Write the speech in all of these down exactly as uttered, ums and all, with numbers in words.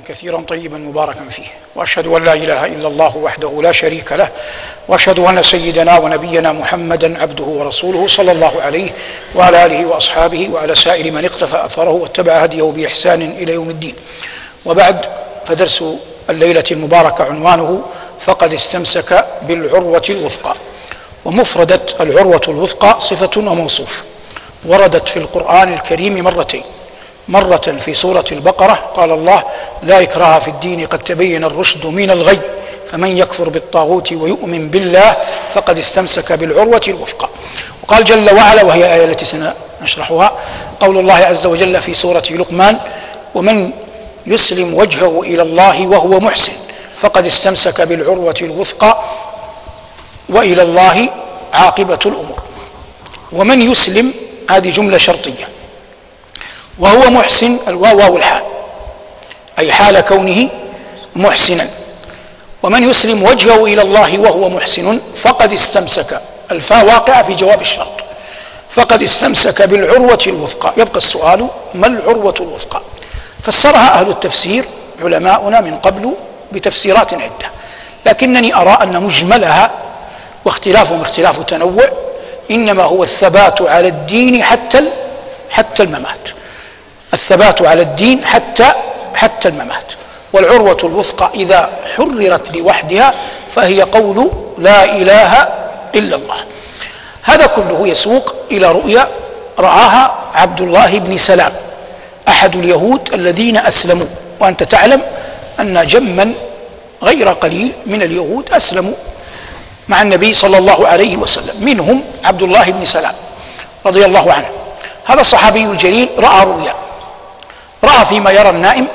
كثيرا طيبا مباركا فيه، وأشهد أن لا إله إلا الله وحده لا شريك له، وأشهد أن سيدنا ونبينا محمدا عبده ورسوله صلى الله عليه وعلى آله وأصحابه وعلى سائر من اقتفى أثره واتبع هديه بإحسان إلى يوم الدين. وبعد، فدرس الليلة المباركة عنوانه فقد استمسك بالعروة الوثقى. ومفردة العروة الوثقى صفة وموصوف وردت في القرآن الكريم مرتين، مرة في سورة البقرة قال الله: لا إكراه في الدين قد تبين الرشد من الغي فمن يكفر بالطاغوت ويؤمن بالله فقد استمسك بالعروة الوثقى. وقال جل وعلا، وهي الآية التي سنشرحها، قول الله عز وجل في سورة لقمان: ومن يسلم وجهه إلى الله وهو محسن فقد استمسك بالعروة الوثقى وإلى الله عاقبة الأمور. ومن يسلم هذه جملة شرطية، وهو محسن الواو والحال، أي حال كونه محسنا. ومن يسلم وجهه إلى الله وهو محسن فقد استمسك، الفاء واقعة في جواب الشرط، فقد استمسك بالعروة الوثقى. يبقى السؤال: ما العروة الوثقى؟ فسرها أهل التفسير علماؤنا من قبل بتفسيرات عدة، لكنني أرى أن مجملها واختلافهم اختلاف تنوع، إنما هو الثبات على الدين حتى حتى الممات، الثبات على الدين حتى حتى الممات. والعروة الوثقى إذا حررت لوحدها فهي قول لا إله إلا الله. هذا كله يسوق إلى رؤيا رآها عبد الله بن سلام أحد اليهود الذين أسلموا، وأنت تعلم أن جما غير قليل من اليهود أسلموا مع النبي صلى الله عليه وسلم، منهم عبد الله بن سلام رضي الله عنه. هذا الصحابي الجليل رأى رؤيا، رأى فيما يرى النائم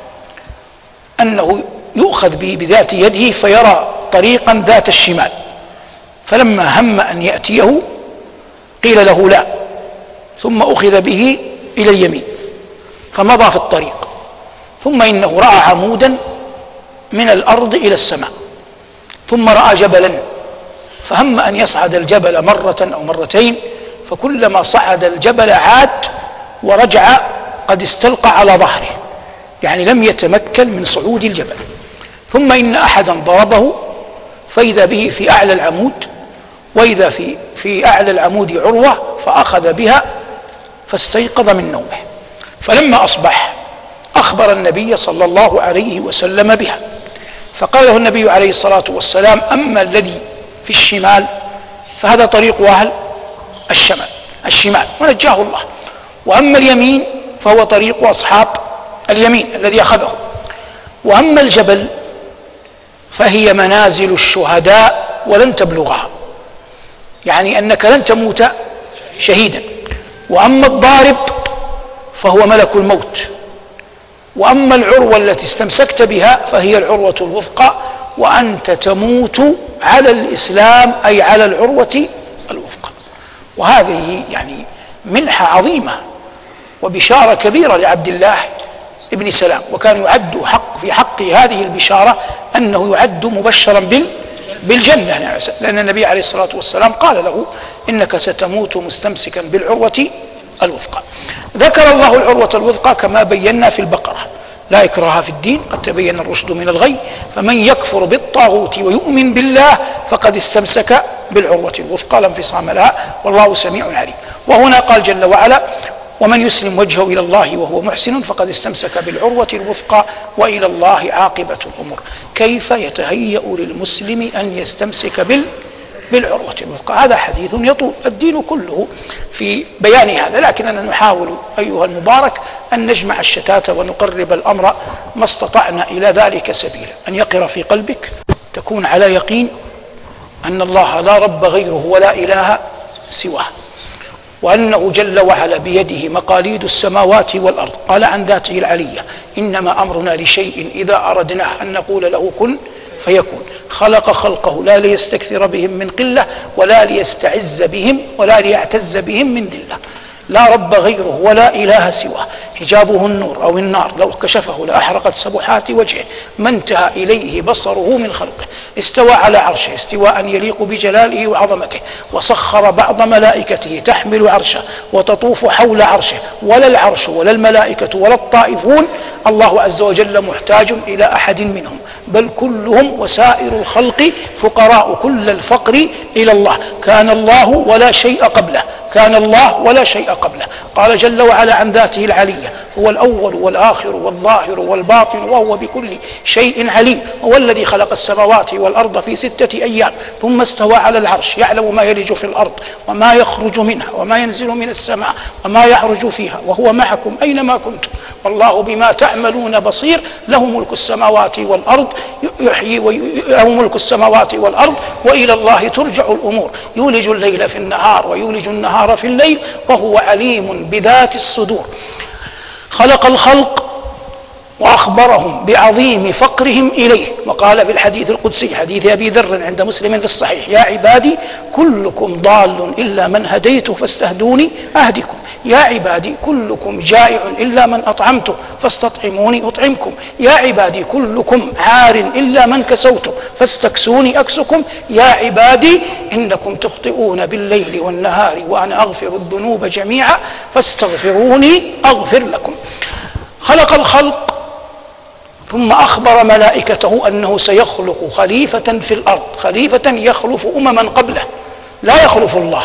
أنه يؤخذ به بذات يده فيرى طريقا ذات الشمال، فلما هم أن يأتيه قيل له لا، ثم أخذ به إلى اليمين فمضى في الطريق، ثم إنه رأى عمودا من الأرض إلى السماء، ثم رأى جبلا فهم أن يصعد الجبل مرة أو مرتين، فكلما صعد الجبل عاد ورجع قد استلقى على ظهره، يعني لم يتمكن من صعود الجبل. ثم إن أحدا ضربه فإذا به في أعلى العمود، وإذا في, في أعلى العمود عروة فأخذ بها فاستيقظ من نومه. فلما أصبح أخبر النبي صلى الله عليه وسلم بها، فقال له النبي عليه الصلاة والسلام: أما الذي في الشمال فهذا طريق أهل الشمال الشمال ونجاه الله، وأما اليمين فهو طريق أصحاب اليمين الذي أخذه، وأما الجبل فهي منازل الشهداء ولن تبلغها، يعني أنك لن تموت شهيدا. وأما الضارب فهو ملك الموت، وأما العروة التي استمسكت بها فهي العروة الوثقى، وأنت تموت على الإسلام، أي على العروة الوثقى. وهذه يعني منحة عظيمة وبشارة كبيرة لعبد الله ابن سلام، وكان يعد حق في حق هذه البشارة أنه يعد مبشرا بالجنة، لأن النبي عليه الصلاة والسلام قال له: إنك ستموت مستمسكا بالعروة الوثقى. ذكر الله العروة الوثقى كما بينا في البقرة: لا إكراه في الدين قد تبين الرشد من الغي فمن يكفر بالطاغوت ويؤمن بالله فقد استمسك بالعروة الوثقى لا انفصام لها والله سميع عليم. وهنا قال جل وعلا: ومن يسلم وجهه إلى الله وهو محسن فقد استمسك بالعروة الوثقى وإلى الله عاقبة الأمور. كيف يتهيأ للمسلم أن يستمسك بال بالعروة الوثقى؟ هذا حديث يطول، الدين كله في بيان هذا، لكننا نحاول أيها المبارك أن نجمع الشتات ونقرب الأمر ما استطعنا إلى ذلك سبيلا. أن يقر في قلبك، تكون على يقين أن الله لا رب غيره ولا إله سواه، وأنه جل وعلا بيده مقاليد السماوات والأرض. قال عن ذاته العلية: إنما أمرنا لشيء إذا أردناه أن نقول له كن فيكون. خلق خلقه لا ليستكثر بهم من قلة ولا ليستعز بهم ولا ليعتز بهم من ذلة، لا رب غيره ولا إله سواه، حجابه النور أو النار، لو كشفه لأحرقت سبحات وجهه ما انتهى إليه بصره من خلقه. استوى على عرشه استواء يليق بجلاله وعظمته، وسخر بعض ملائكته تحمل عرشه وتطوف حول عرشه، ولا العرش ولا الملائكة ولا الطائفون الله عز وجل محتاج إلى أحد منهم، بل كلهم وسائر الخلق فقراء كل الفقر إلى الله. كان الله ولا شيء قبله، كان الله ولا شيء قبله. قال جل وعلا عن ذاته العلية: هو الأول والآخر والظاهر والباطن وهو بكل شيء عليم. هو الذي خلق السماوات والأرض في ستة أيام ثم استوى على العرش، يعلم ما يلج في الأرض وما يخرج منها وما ينزل من السماء وما يعرج فيها، وهو معكم أينما كنتم والله بما تعملون بصير. له ملك السماوات والأرض يحيي له ملك السماوات والأرض وإلى الله ترجع الأمور. يولج الليل في النهار ويولج النهار في الليل وهو عليم بذات الصدور. خلق الخلق وأخبرهم بعظيم فقرهم إليه، وقال في الحديث القدسي حديث أبي ذر عند مسلم في الصحيح: يا عبادي كلكم ضال إلا من هديته فاستهدوني أهدكم، يا عبادي كلكم جائع إلا من أطعمته فاستطعموني أطعمكم، يا عبادي كلكم عار إلا من كسوته فاستكسوني أكسكم، يا عبادي إنكم تخطئون بالليل والنهار وأنا أغفر الذنوب جميعا فاستغفروني أغفر لكم. خلق الخلق ثم أخبر ملائكته أنه سيخلق خليفة في الأرض، خليفة يخلف أمما قبله، لا يخلف الله،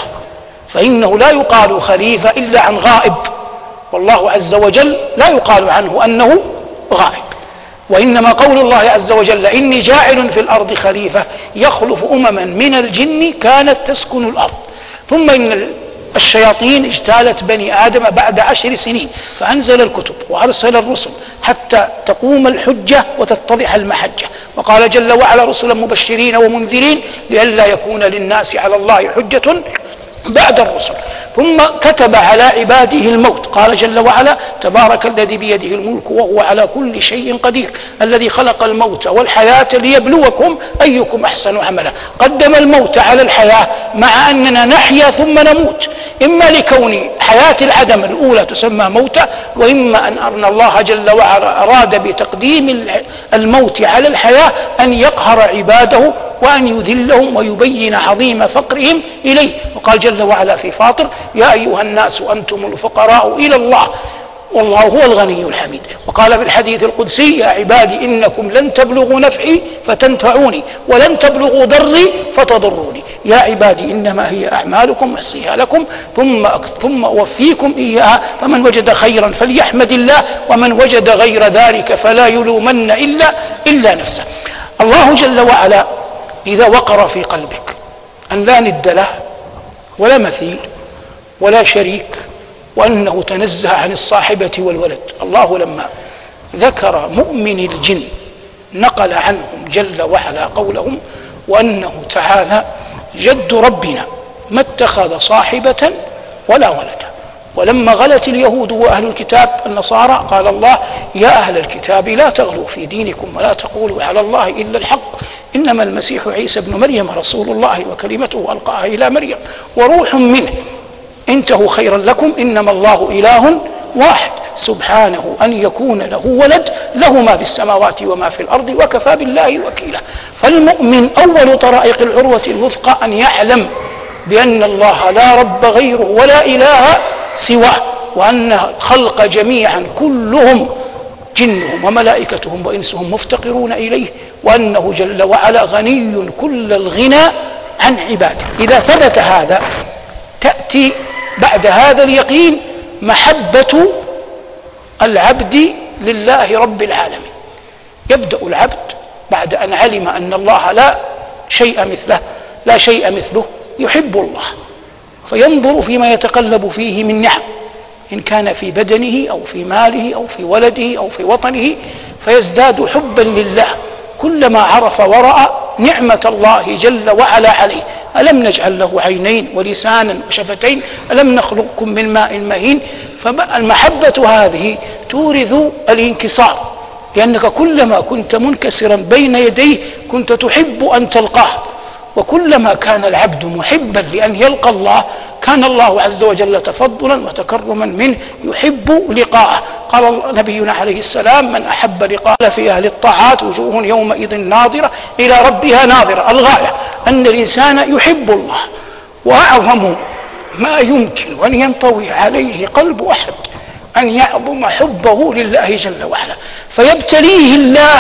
فإنه لا يقال خليفة إلا عن غائب، والله عز وجل لا يقال عنه أنه غائب، وإنما قول الله عز وجل: إني جاعل في الأرض خليفة يخلف أمما من الجن كانت تسكن الأرض. ثم إن الشياطين اجتالت بني آدم بعد عشر سنين فأنزل الكتب وأرسل الرسل حتى تقوم الحجة وتتضح المحجة، وقال جل وعلا: رسلا مبشرين ومنذرين لئلا يكون للناس على الله حجة بعد الرسل. ثم كتب على عباده الموت، قال جل وعلا: تبارك الذي بيده الملك وهو على كل شيء قدير الذي خلق الموت والحياة ليبلوكم أيكم أحسن عملا. قدم الموت على الحياة مع أننا نحيا ثم نموت، إما لكون حياة العدم الأولى تسمى موتا، وإما أن الله جل وعلا أراد بتقديم الموت على الحياة أن يقهر عباده وأن يذلهم ويبين عظيم فقرهم إليه. وقال جل وعلا في فاطر: يا أيها الناس أنتم الفقراء إلى الله والله هو الغني الحميد. وقال في الحديث القدسي: يا عبادي إنكم لن تبلغوا نفعي فتنفعوني ولن تبلغوا ضري فتضروني، يا عبادي إنما هي أعمالكم أحصيها لكم ثم ثم أوفيكم إياها، فمن وجد خيرا فليحمد الله ومن وجد غير ذلك فلا يلومن إلا إلا نفسه. الله جل وعلا إذا وقر في قلبك أن لا ند له ولا مثيل ولا شريك، وأنه تنزه عن الصاحبة والولد، الله لما ذكر مؤمن الجن نقل عنهم جل وعلا قولهم: وأنه تعالى جد ربنا ما اتخذ صاحبة ولا ولدا. ولما غلت اليهود وأهل الكتاب النصارى قال الله: يا أهل الكتاب لا تغلوا في دينكم ولا تقولوا على الله إلا الحق، إنما المسيح عيسى ابن مريم رسول الله وكلمته ألقاها إلى مريم وروح منه، انتهوا خيرا لكم، إنما الله إله واحد سبحانه أن يكون له ولد، له ما في السماوات وما في الأرض وكفى بالله وكيلا. فالمؤمن أول طرائق العروة الوثقى أن يعلم بأن الله لا رب غيره ولا إله سواه، وأن الخلق جميعا كلهم جنهم وملائكتهم وإنسهم مفتقرون إليه، وأنه جل وعلا غني كل الغنى عن عباده. إذا ثبت هذا تأتي بعد هذا اليقين محبة العبد لله رب العالمين. يبدأ العبد بعد أن علم أن الله لا شيء مثله لا شيء مثله يحب الله، فينظر فيما يتقلب فيه من نعم، إن كان في بدنه أو في ماله أو في ولده أو في وطنه، فيزداد حبا لله كلما عرف ورأى نعمة الله جل وعلا عليه. ألم نجعل له عينين ولسانا وشفتين، ألم نخلقكم من ماء مهين. فالمحبة هذه تورث الانكسار، لأنك كلما كنت منكسرا بين يديه كنت تحب أن تلقاه، وكلما كان العبد محبا لأن يلقى الله كان الله عز وجل تفضلا وتكرما منه يحب لقاءه. قال نبينا عليه السلام: من أحب لقاء في أهل الطاعات وجوه يومئذ ناظرة إلى ربها ناظرة. الغاية أن الإنسان يحب الله، وأعظم ما يمكن أن ينطوي عليه قلب أحد أن يعظم حبه لله جل وعلا، فيبتليه الله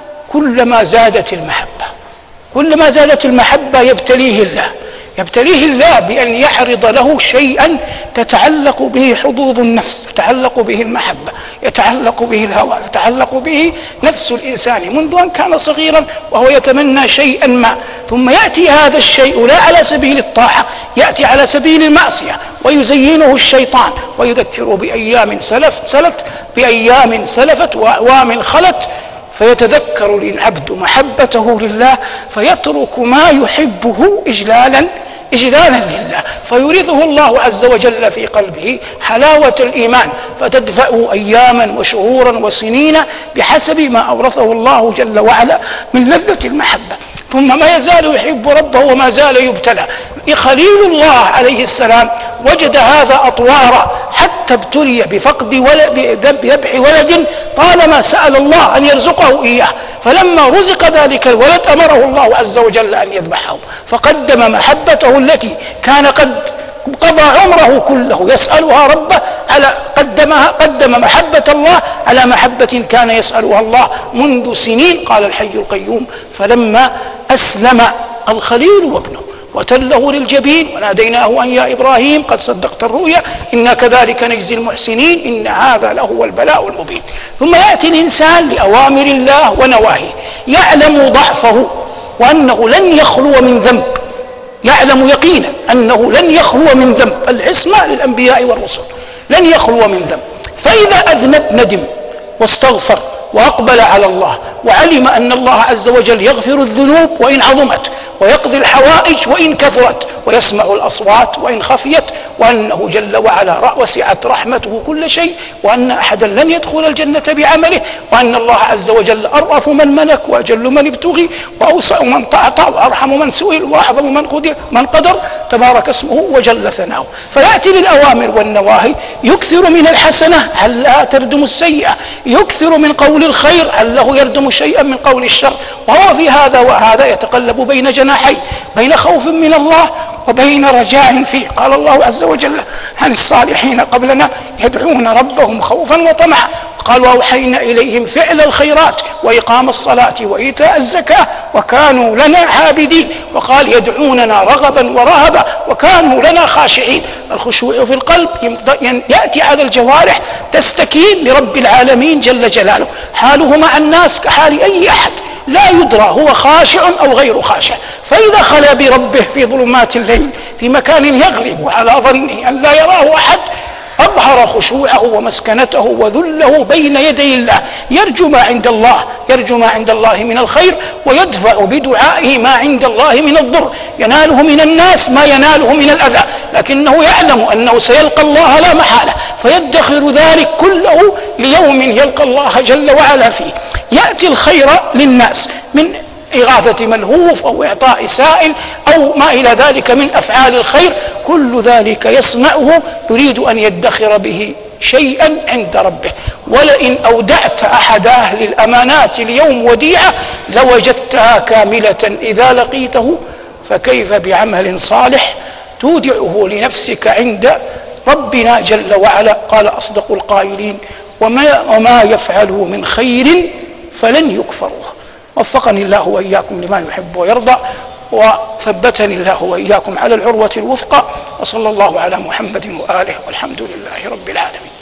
كلما زادت المحبة، كلما زادت المحبة يبتليه الله يبتليه الله بأن يعرض له شيئا تتعلق به حظوظ النفس، يتعلق به المحبة، يتعلق به الهوى، يتعلق به نفس الإنسان منذ أن كان صغيرا وهو يتمنى شيئا ما، ثم يأتي هذا الشيء لا على سبيل الطاعة، يأتي على سبيل المعصية، ويزينه الشيطان ويذكره بأيام سلفت سلت بأيام سلفت وأعوام خلت، فيتذكر العبد محبته لله فيترك ما يحبه إجلالا إجلالا لله، فيورثه الله عز وجل في قلبه حلاوة الإيمان، فتدفعه أياما وشهورا وسنين بحسب ما أورثه الله جل وعلا من لذة المحبة، ثم ما يزال يحب ربه وما زال يبتلى. خليل الله عليه السلام وجد هذا أطوارا حتى ابتلي بفقد ولد بذبح ولد طالما سأل الله أن يرزقه إياه، فلما رزق ذلك الولد أمره الله عز وجل أن يذبحه، فقدم محبته التي كان قد قضى عمره كله يسألها ربه على قدمها قدم محبة الله على محبة كان يسألها الله منذ سنين. قال الحي القيوم: فلما أسلم الخليل وابنه وتله للجبين وناديناه أن يا إبراهيم قد صدقت الرؤيا إنا كذلك نجزي المحسنين إن هذا لهو البلاء المبين. ثم يأتي الإنسان لأوامر الله ونواهيه، يعلم ضعفه وأنه لن يخلو من ذنب، يعلم يقينا أنه لن يخلو من ذنب، العصمة للأنبياء والرسل، لن يخلو من ذنب، فإذا أذنب ندم واستغفر وأقبل على الله وعلم أن الله عز وجل يغفر الذنوب وإن عظمت ويقضي الحوائج وإن كثرت ويسمع الأصوات وإن خفيت، وأنه جل وعلا وسعت رحمته كل شيء، وأن أحدا لن يدخل الجنة بعمله، وأن الله عز وجل أرأف من ملك وأجل من ابتغي وأوسع من تعطى وأرحم من سئل وأعظم من قدر من قدر تبارك اسمه وجل ثناؤه. فيأتي للأوامر والنواهي، يكثر من الحسنة علها تردم السيئة، يكثر من قول الخير علّه يردم شيئا من قول الشر، وهو في هذا وهذا يتقلب بين جناحين، بين خوف من الله وبين رجاء فيه. قال الله عز وجل عن الصالحين قبلنا: يدعون ربهم خوفا وطمعا، قال: وأوحينا إليهم فعل الخيرات وإقام الصلاة وإيتاء الزكاة وكانوا لنا عابدين، وقال: يدعوننا رغبا ورهبا وكانوا لنا خاشعين. الخشوع في القلب يأتي على الجوارح تستكين لرب العالمين جل جلاله، حاله مع الناس كحال أي أحد، لا يدرى هو خاشع أو غير خاشع، فإذا خلا بربه في ظلمات الليل في مكان يغلب على ظنه أن لا يراه أحد أظهر خشوعه ومسكنته وذله بين يدي الله، يرجو ما عند الله يرجو ما عند الله من الخير، ويدفع بدعائه ما عند الله من الضر، يناله من الناس ما يناله من الأذى، لكنه يعلم أنه سيلقى الله لا محالة، فيدخر ذلك كله ليوم يلقى الله جل وعلا فيه. يأتي الخير للناس من إغاثة ملهوف أو إعطاء سائل أو ما إلى ذلك من أفعال الخير، كل ذلك يصنعه يريد أن يدخر به شيئا عند ربه. ولئن أودعت أحد أهل الأمانات اليوم وديعة لوجدتها كاملة إذا لقيته، فكيف بعمل صالح تودعه لنفسك عند ربنا جل وعلا. قال أصدق القائلين: وما, وما يفعله من خير فلن يكفروه. وفقني الله وإياكم لما يحب ويرضى، وثبتني الله وإياكم على العروة الوثقى، وصلى الله على محمد وآله، والحمد لله رب العالمين.